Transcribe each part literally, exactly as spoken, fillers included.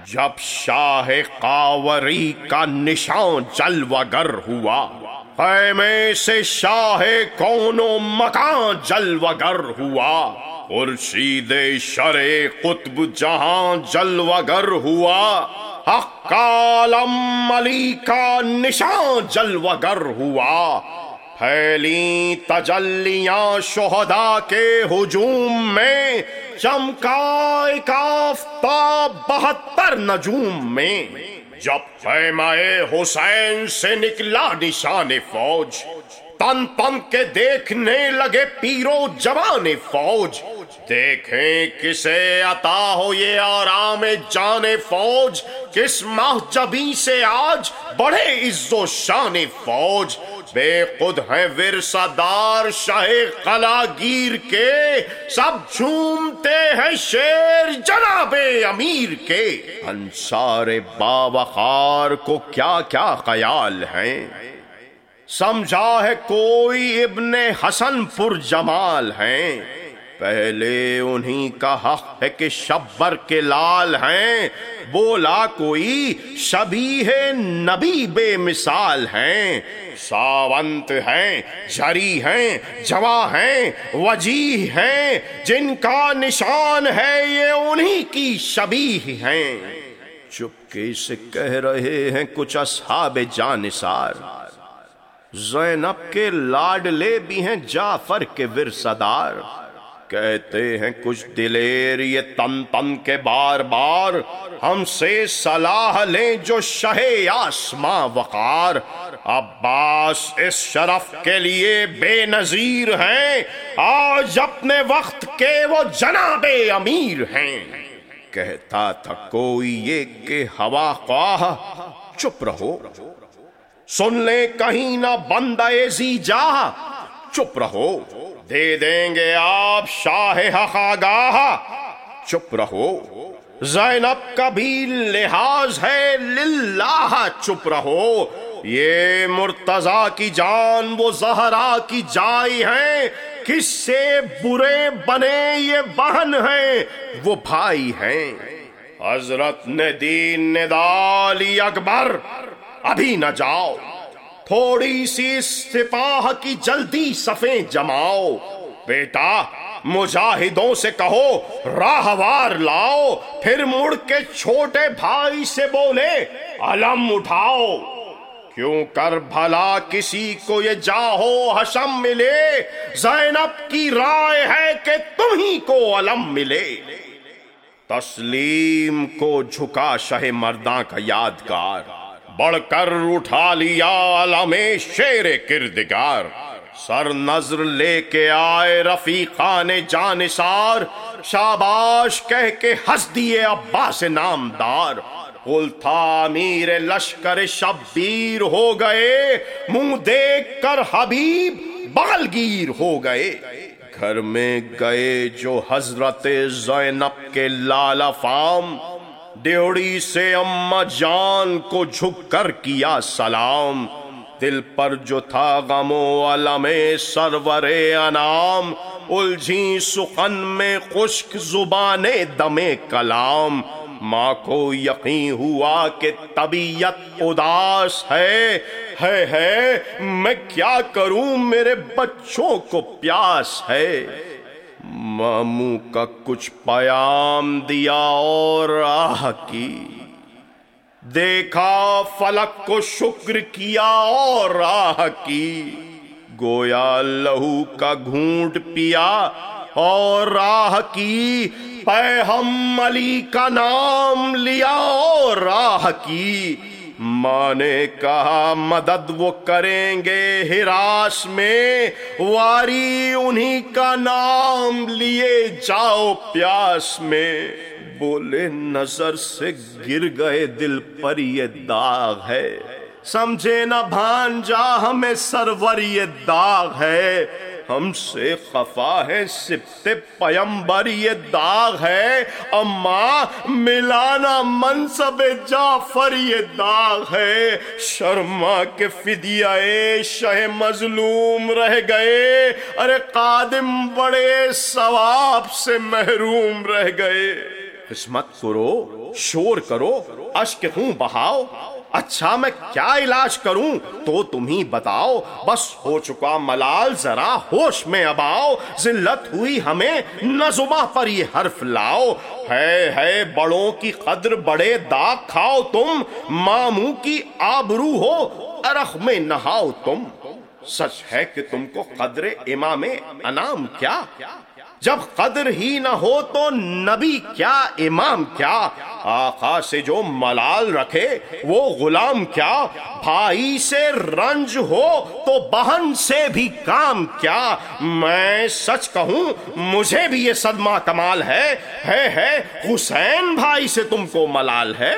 جب شاہ قاوری کا نشان جلوگر ہوا، خیمے سے شاہ کون و مکان جلوگر ہوا، خورشید شرع قطب جہاں جلوگر ہوا، حق کا علم علی کا نشان جلوگر ہوا، پھیلی تجلیاں شہداء کے ہجوم میں، چمکا ایک آفتاب بہتر نجوم میں، جب خیمہ حسین سے نکلا نشان فوج، تن تن کے دیکھنے لگے پیرو جوان فوج، دیکھیں کسے عطا ہو یہ آرام جان فوج، کس محجبی سے آج بڑھے عز و شان فوج، بے خود ہیں ورثہ دار شاہ قلاگیر کے، سب جھومتے ہیں شیر جناب امیر کے، انصار باوقار کو کیا کیا خیال ہیں، سمجھا ہے کوئی ابن حسن پر جمال ہیں، پہلے انہی کا حق ہے کہ شبر کے لال ہیں، بولا کوئی شبیہ نبی بے مثال ہیں، ساونت ہیں، جری ہیں، جواں ہیں، وجیہ ہیں، جن کا نشان ہے یہ انہی کی شبیہ ہیں، چپکے سے کہہ رہے ہیں کچھ اصحاب جانثار، زینب کے لاڈلے بھی ہیں جعفر کے ورثہ دار، کہتے ہیں کچھ دلیر یہ تن تن کے بار بار، ہم سے صلاح لیں جو شہ آسماں وقار، عباس اس شرف کے لیے بے نظیر ہیں، آج اپنے وقت کے وہ جناب امیر ہیں، کہتا تھا کوئی یہ کہ ہوا خواہ چپ رہو، سن لے کہیں نہ بندہ زی جا، چپ رہو دے دیں گے آپ شاہ حق آگاہ، چپ رہو زینب کا بھی لحاظ ہے للہ، چپ رہو یہ مرتضیٰ کی جان وہ زہرا کی جائی ہیں، کس سے برے بنے یہ بہن ہیں وہ بھائی ہیں، حضرت نے دین ندا علی اکبر ابھی نہ جاؤ، تھوڑی سی سپاہ کی جلدی صفیں جماؤ، بیٹا مجاہدوں سے کہو راہوار لاؤ، پھر مڑ کے چھوٹے بھائی سے بولے علم اٹھاؤ، کیوں کر بھلا کسی کو یہ جاہو حشم ملے، زینب کی رائے ہے کہ تمہیں کو علم ملے، تسلیم کو جھکا شہ مرداں کا یادگار، بڑھ کر اٹھا لیا علم شیر کردگار، سر نظر لے کے آئے رفیقان جانثار، شاباش کہہ کے ہنس دیے عباس نامدار، قل تھا امیر لشکر شبیر ہو گئے، منہ دیکھ کر حبیب بالگیر ہو گئے، گھر میں گئے جو حضرت زینب کے لالا فام، ڈیوڑی سے اماں جان کو جھک کر کیا سلام، دل پر جو تھا غم و علم سرور انام، الجھی سخن میں خشک زبان دم کلام، ماں کو یقین ہوا کہ طبیعت اداس ہے، ہے ہے میں کیا کروں میرے بچوں کو پیاس ہے، ماموں کا کچھ پیام دیا اور آہ کی، دیکھا فلک کو شکر کیا اور آہ کی، گویا لہو کا گھونٹ پیا اور راہ کی، پے ہم علی کا نام لیا اور راہ کی، ماں نے کہا مدد وہ کریں گے ہراس میں، واری انہی کا نام لیے جاؤ پیاس میں، بولے نظر سے گر گئے دل پر یہ داغ ہے، سمجھے نہ بھانجا ہمیں سرور یہ داغ ہے، ہم سے خفا ہے سبت پیمبر یہ داغ ہے، اماں ملانا منصب جعفر یہ داغ ہے، شرما کے فدیہ شہ مظلوم رہ گئے، ارے قادم بڑے ثواب سے محروم رہ گئے، قسمت کرو، شور کرو، اشک خوں بہاؤ، اچھا میں کیا علاج کروں تو تم ہی بتاؤ، بس ہو چکا ملال ذرا ہوش میں اب آؤ، ذلت ہوئی ہمیں نہ زباں پر یہ حرف لاؤ، ہے ہے بڑوں کی قدر بڑے داغ کھاؤ تم، ماموں کی آبرو ہو عرق میں نہاؤ تم، سچ ہے کہ تم کو قدر امام انام کیا، جب قدر ہی نہ ہو تو نبی کیا امام کیا، آقا سے جو ملال رکھے وہ غلام کیا، بھائی سے رنج ہو تو بہن سے بھی کام کیا، میں سچ کہوں مجھے بھی یہ صدمہ کمال ہے، ہے ہے حسین بھائی سے تم کو ملال ہے۔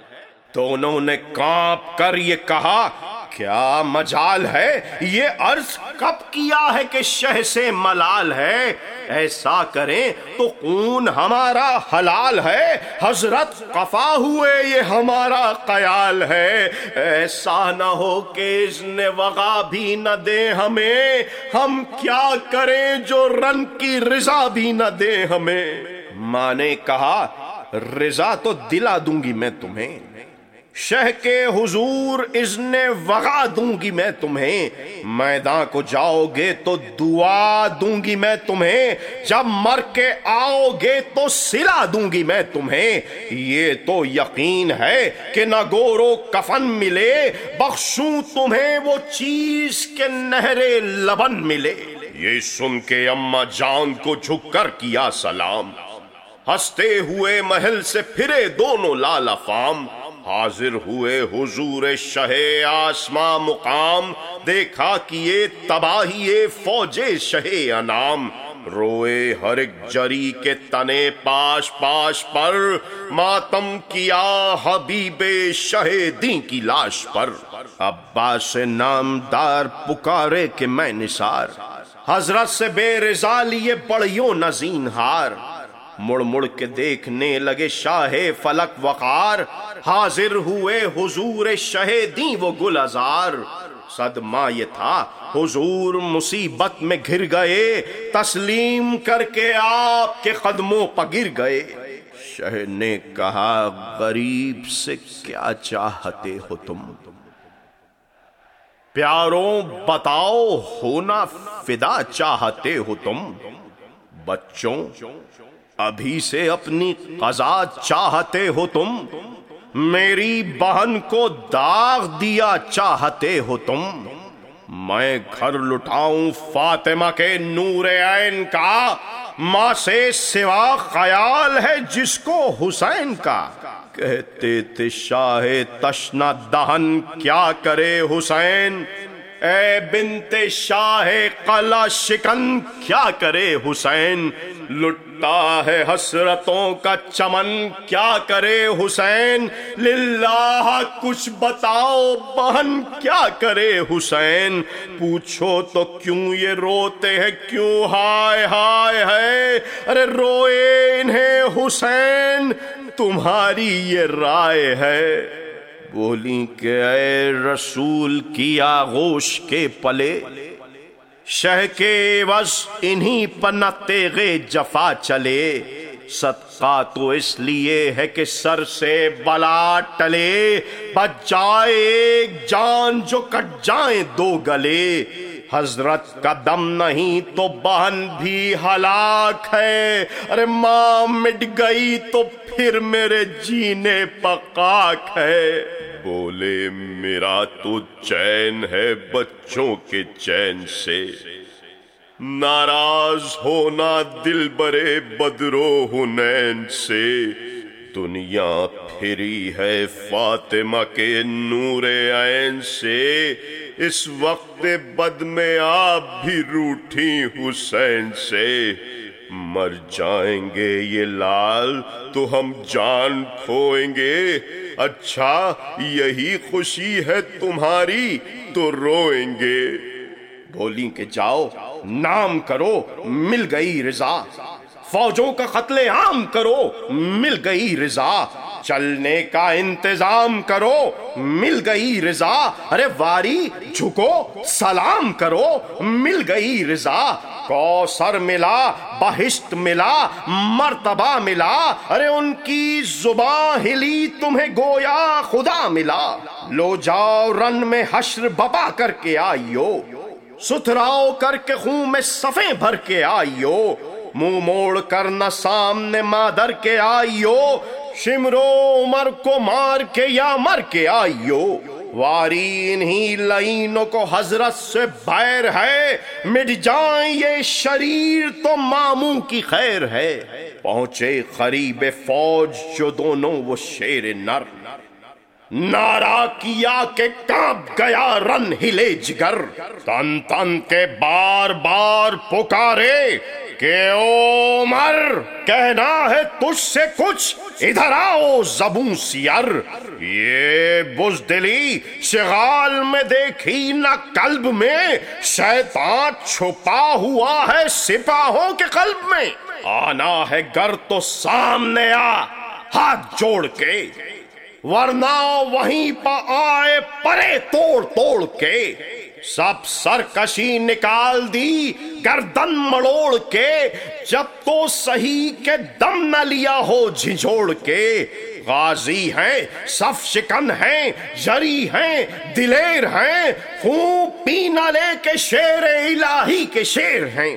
دونوں نے کانپ کر یہ کہا کیا مجال ہے، یہ عرض کب کیا ہے کہ شہ سے ملال ہے، ایسا کریں تو خون ہمارا حلال ہے، حضرت قفا ہوئے یہ ہمارا خیال ہے، ایسا نہ ہو کہ اذن وغا بھی نہ دے ہمیں، ہم کیا کریں جو رن کی رضا بھی نہ دے ہمیں۔ ماں نے کہا رضا تو دلا دوں گی میں تمہیں، شہ کے حضور اذن وغا دوں گی میں تمہیں، میدان کو جاؤ گے تو دعا دوں گی میں تمہیں، جب مر کے آؤ گے تو صلہ دوں گی میں تمہیں، یہ تو یقین ہے کہ نہ گورو کفن ملے، بخشوں تمہیں وہ چیز کہ نہر لبن ملے۔ یہ سن کے اماں جان کو جھک کر کیا سلام، ہنستے ہوئے محل سے پھرے دونوں لالا فام، حاضر ہوئے حضور شہ آسماں مقام، دیکھا کیے تباہی فوج شہ انام، روئے ہر ایک جری کے تنے پاش پاش پر، ماتم کیا حبیب شہ دین کی لاش پر، عباس نامدار پکارے کہ میں نثار، حضرت سے بے رضا لیے بڑیوں نزین ہار، مڑ مڑ کے دیکھنے لگے شاہ فلک وقار، حاضر ہوئے حضور شہ دیں وہ گل ازار، صدمہ یہ تھا حضور مصیبت میں گھر گئے، تسلیم کر کے آپ کے قدموں پر گر گئے، شہ نے کہا غریب سے کیا چاہتے ہو تم، پیاروں بتاؤ ہونا فدا چاہتے ہو تم، بچوں ابھی سے اپنی قضا چاہتے ہو تم، میری بہن کو داغ دیا چاہتے ہو تم، میں گھر لٹاؤں فاطمہ کے نور عین کا، ماں سے سوا خیال ہے جس کو حسین کا، کہتے تھے شاہ تشنہ دہن کیا کرے حسین، اے بنت شاہ قلعہ شکن کیا کرے حسین، لٹتا ہے حسرتوں کا چمن کیا کرے حسین، للہ کچھ بتاؤ بہن کیا کرے حسین، پوچھو تو کیوں یہ روتے ہیں کیوں ہائے ہائے ہے، ارے روئے انہیں حسین تمہاری یہ رائے ہے، بولی کہ اے رسول کی آغوش کے پلے، شہ کے عوض انہی پر نہ تیغ جفا چلے، صدقہ تو اس لیے ہے کہ سر سے بلا ٹلے، بچ جائے ایک جان جو کٹ جائیں دو گلے، حضرت کا دم نہیں تو بہن بھی ہلاک ہے، ارے ماں مٹ گئی تو پھر میرے جینے پکاک ہے، بولے میرا تو چین ہے بچوں کے چین سے، ناراض ہونا دل برے بدرو حنین سے، دنیا پھری ہے فاطمہ کے نور عین سے، اس وقت بد میں آپ بھی روٹھی حسین سے، مر جائیں گے یہ لال تو ہم جان کھوئیں گے، اچھا یہی خوشی ہے تمہاری تو روئیں گے، بولی کہ جاؤ نام کرو مل گئی رضا، فوجوں کا قتل عام کرو مل گئی رضا، چلنے کا انتظام کرو مل گئی رضا، ارے واری جھکو سلام کرو مل گئی رضا، کوثر ملا بہشت ملا مرتبہ ملا، ارے ان کی زباں ہلی تمہیں گویا خدا ملا، لو جاؤ رن میں حشر بپا کر کے آئیو، ستھراؤ کر کے خون میں صفیں بھر کے آئیو، منہ موڑ کر نہ سامنے مادر کے آئیو، شمرو عمر کو مار کے یا مر کے آئیو، واری انہی لعینوں کو حضرت سے بیر ہے، مٹ جائیں یہ شریر تو ماموں کی خیر ہے، پہنچے قریب فوج جو دونوں وہ شیر نر، نعرہ کیا کہ کانپ گیا رن ہلے جگر، تن تن کے بار بار پکارے کہ او عمر کہنا ہے تجھ سے کچھ ادھر آؤ زبوں سیر، یہ بزدلی شغال میں دیکھی نہ قلب میں، شیطان چھپا ہوا ہے سپاہوں کے قلب میں، آنا ہے گر تو سامنے آ ہاتھ جوڑ کے، ورنہ وہیں پہ آئے پرے توڑ توڑ کے، سب سرکشی نکال دی گردن مڑوڑ کے، جب تو صحیح کے دم نہ لیا ہو جھنجھوڑ کے، غازی ہیں صف شکن ہیں جری ہیں دلیر ہیں، خون پینا لے کے شیر الہی کے شیر ہیں،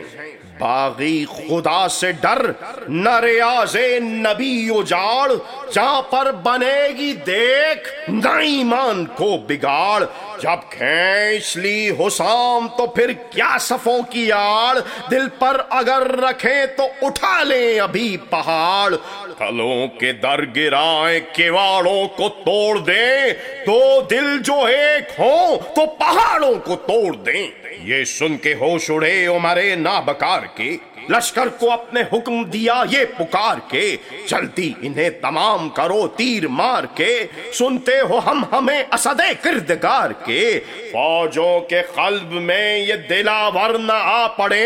باغی خدا سے ڈر نہ ریاض نبی اجاڑ، جہاں پر بنے گی دیکھ نہ ایمان کو بگاڑ، جب کھینچ لی حسام تو پھر کیا صفوں کی آڑ، دل پر اگر رکھیں تو اٹھا لیں ابھی پہاڑ، کلوں کے در گرائیں کواڑوں کو توڑ دیں، تو دل جو ایک ہوں تو پہاڑوں کو توڑ دیں، یہ سن کے ہوش اڑے عمر نابکار کے، لشکر کو اپنے حکم دیا یہ پکار کے، جلدی انہیں تمام کرو تیر مار کے، سنتے ہو ہم ہمیں اسد کردگار کے، فوجوں کے قلب میں یہ دلاور نہ آ پڑے،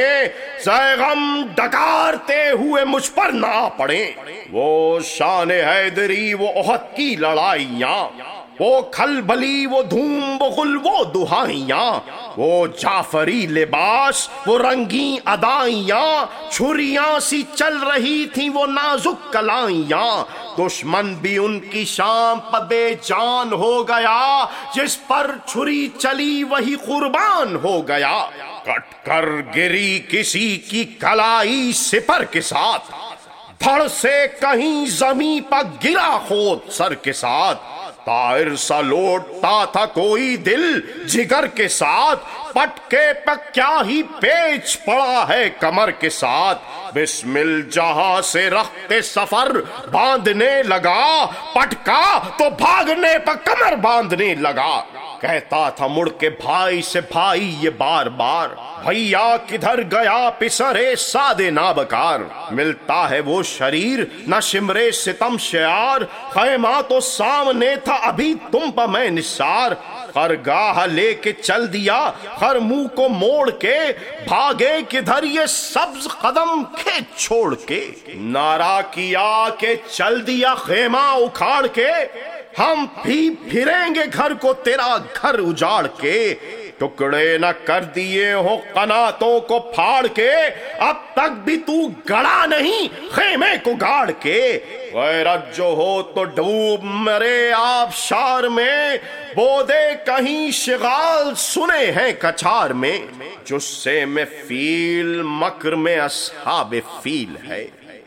زیغم ڈکارتے ہوئے مجھ پر نہ آ پڑے، وہ شان حیدری وہ احد کی لڑائیاں، وہ کھلبلی وہ دھوم بغل وہ دہائیاں، وہ جعفری لباس وہ رنگین ادائیاں، چھریاں سی چل رہی تھیں وہ نازک کلائیاں، دشمن بھی ان کی شام پر بے جان ہو گیا، جس پر چھری چلی وہی قربان ہو گیا، کٹ کر گری کسی کی کلائی سپر کے ساتھ، دھڑ سے کہیں زمین پر گرا خود سر کے ساتھ، طائر سا لوٹتا تھا کوئی دل جگر کے ساتھ، پٹکے پہ کیا ہی پیچ پڑا ہے کمر کے ساتھ، بسمل جہاں سے رخت سفر باندھنے لگا، پٹکا تو بھاگنے پہ کمر باندھنے لگا، کہتا تھا مڑ کے بھائی سے بھائی یہ بار بار، بھیا کدھر گیا پسرے سادے نابکار، ملتا ہے وہ شریر نہ شمرے ستم شعار، خیمہ تو سامنے تھا ابھی تم پہ میں نثار، خرگاہ لے کے چل دیا ہر منہ کو موڑ کے، بھاگے کدھر یہ سبز قدم کھیت چھوڑ کے، نعرہ کیا کہ چل دیا خیمہ اکھاڑ کے، ہم بھی پھریں گے گھر کو تیرا گھر اجاڑ کے، ٹکڑے نہ کر دیے ہو قناتوں کو پھاڑ کے، اب تک بھی تو گڑا نہیں خیمے کو گاڑ کے، غیرت جو ہو تو ڈوب مرے آبشار میں، بودے کہیں شغال سنے ہیں کچھار میں، جسے میں فیل مکر میں اصحاب فیل ہے،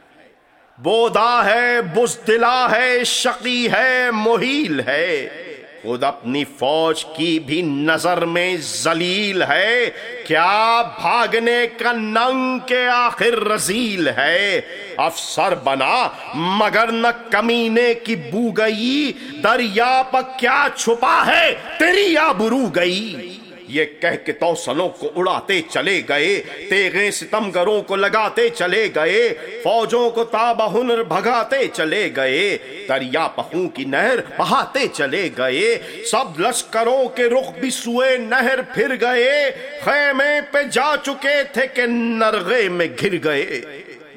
بودا ہے بزدلا ہے شقی ہے محیل ہے، خود اپنی فوج کی بھی نظر میں ذلیل ہے، کیا بھاگنے کا ننگ کے آخر رذیل ہے، افسر بنا مگر نہ کمینے کی بو گئی، دریا پر کیا چھپا ہے تیری آبرو گئی، یہ کہہ کے توسنوں کو اڑاتے چلے گئے، تیغیں ستمگروں کو لگاتے چلے گئے، فوجوں کو تابہ ہنر بھگاتے چلے گئے، دریا پخوں کی نہر بہاتے چلے گئے، سب لشکروں کے رخ بھی سوئے نہر پھر گئے، خیمے پہ جا چکے تھے کہ نرغے میں گر گئے،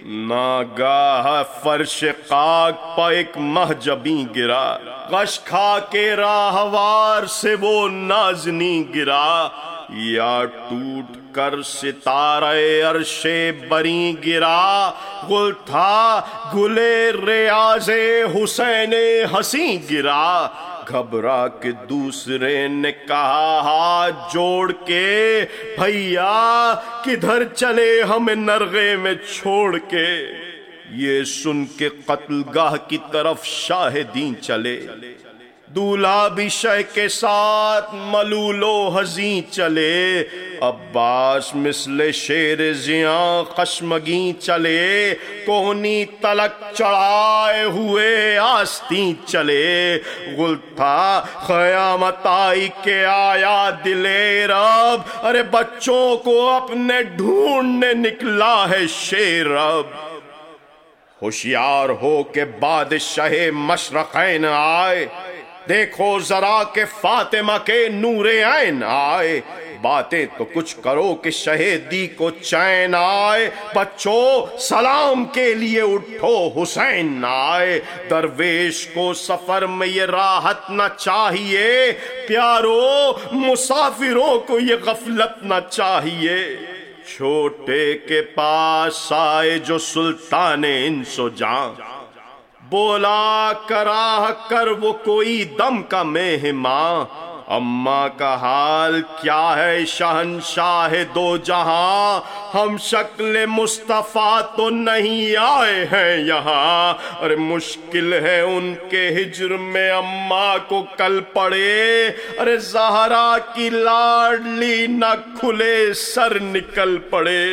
ناگاہ فرش خاک پا ایک مہجبی گرا، غش کھا کے راہوار سے وہ نازنی گرا، یا ٹوٹ کر ستارہ عرش بری گرا، گل تھا گلے ریاض حسین حسین گرا، گھبرا کے دوسرے نے کہا ہاتھ جوڑ کے، بھیا کدھر چلے ہمیں نرغے میں چھوڑ کے، یہ سن کے قتل گاہ کی طرف شاہدین چلے، دولہا بھی شہ کے ساتھ ملول و حزین چلے، عباس مثل شیر زیاں خشمگین چلے، کوہنی تلک چڑھائے ہوئے آستین چلے، گل تھا قیامت آئی کہ آیا دلے رب، ارے بچوں کو اپنے ڈھونڈنے نکلا ہے شیر رب، ہوشیار ہو کے بادشاہ مشرقین آئے، دیکھو ذرا کہ فاطمہ کے نور عین آئے، باتیں تو کچھ کرو کہ شہیدی کو چین آئے، بچوں سلام کے لیے اٹھو حسین آئے، درویش کو سفر میں یہ راحت نہ چاہیے، پیارو مسافروں کو یہ غفلت نہ چاہیے، چھوٹے کے پاس آئے جو سلطان انس و جاں، بولا کراہ کر وہ کوئی دم کا مہماں، اماں کا حال کیا ہے شہنشاہ دو جہاں، ہم شکل مصطفیٰ تو نہیں آئے ہیں یہاں، ارے مشکل ہے ان کے ہجر میں اماں کو کل پڑے، ارے زہرا کی لاڈلی نہ کھلے سر نکل پڑے،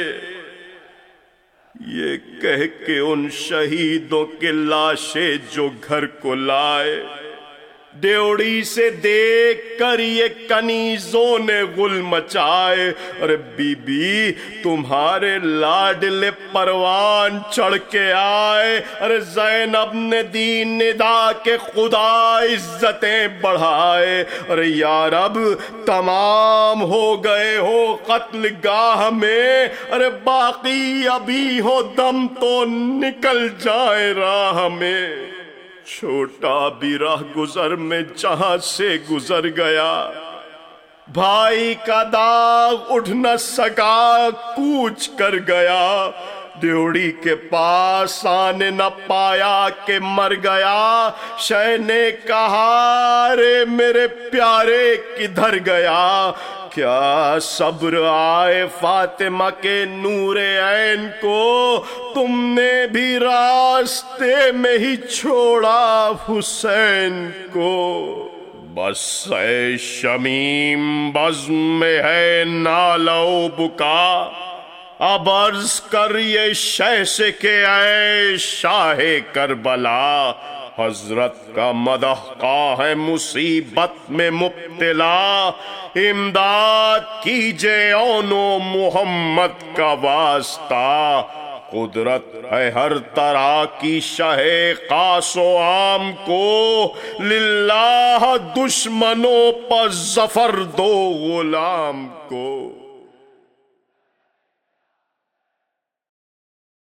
یہ کہہ کے ان شہیدوں کے لاشیں جو گھر کو لائے، ڈیوڑی سے دیکھ کر یہ کنیزوں نے غل مچائے، ارے بی بی تمہارے لاڈلے پروان چڑھ کے آئے، ارے زینب نے دی ندا کے خدا عزتیں بڑھائے، ارے یا رب تمام ہو گئے ہو قتل گاہ میں، ارے باقی ابھی ہو دم تو نکل جائے راہ میں، چھوٹا بھی راہ گزر میں جہاں سے گزر گیا، بھائی کا داغ اٹھ نہ سکا کوچ کر گیا، ڈیوڑی کے پاس آنے نہ پایا کہ مر گیا، شہ نے کہا رے میرے پیارے کدھر گیا، کیا صبر آئے فاطمہ کے نور عین کو، تم نے بھی راستے میں ہی چھوڑا حسین کو، بس اے شمیم بزم میں ہے نالو بکا، اب عرض کر یہ شہ سے کہ اے شاہ کربلا، حضرت کا مدح کا ہے مصیبت میں مبتلا، امداد کیجے اونو محمد کا واسطہ، قدرت ہے ہر طرح کی شہ خاص و عام کو، للہ دشمنوں پر ظفر دو غلام کو۔